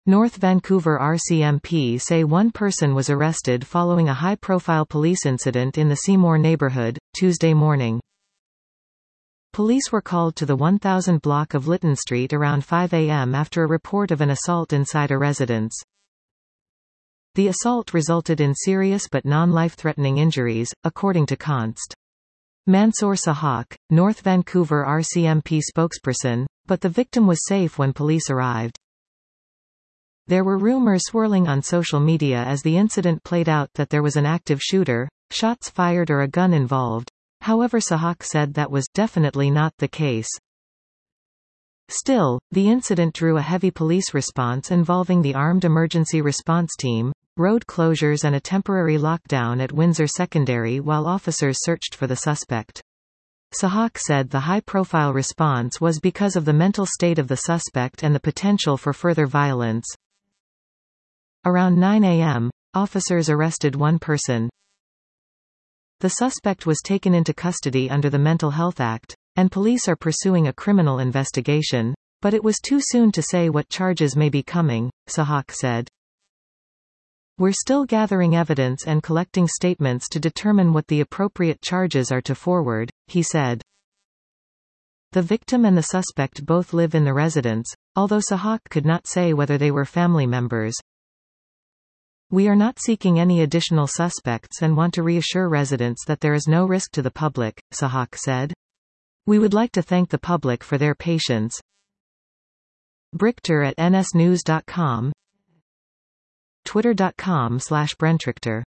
North Vancouver RCMP say one person was arrested following a high-profile police incident in the Seymour neighborhood, Tuesday morning. Police were called to the 1000 block of Lytton Street around 5 a.m. after a report of an assault inside a residence. The assault resulted in serious but non-life-threatening injuries, according to Const. Mansoor Sahak, North Vancouver RCMP spokesperson, but the victim was safe when police arrived. There were rumors swirling on social media as the incident played out that there was an active shooter, shots fired or a gun involved. However, Sahak said that was definitely not the case. Still, the incident drew a heavy police response involving the Armed Emergency Response Team, road closures and a temporary lockdown at Windsor Secondary while officers searched for the suspect. Sahak said the high-profile response was because of the mental state of the suspect and the potential for further violence. Around 9 a.m., officers arrested one person. The suspect was taken into custody under the Mental Health Act, and police are pursuing a criminal investigation, but it was too soon to say what charges may be coming, Sahak said. We're still gathering evidence and collecting statements to determine what the appropriate charges are to forward, he said. The victim and the suspect both live in the residence, although Sahak could not say whether they were family members. We are not seeking any additional suspects and want to reassure residents that there is no risk to the public, Sahak said. We would like to thank the public for their patience. Brichter at nsnews.com, twitter.com/Brentrichter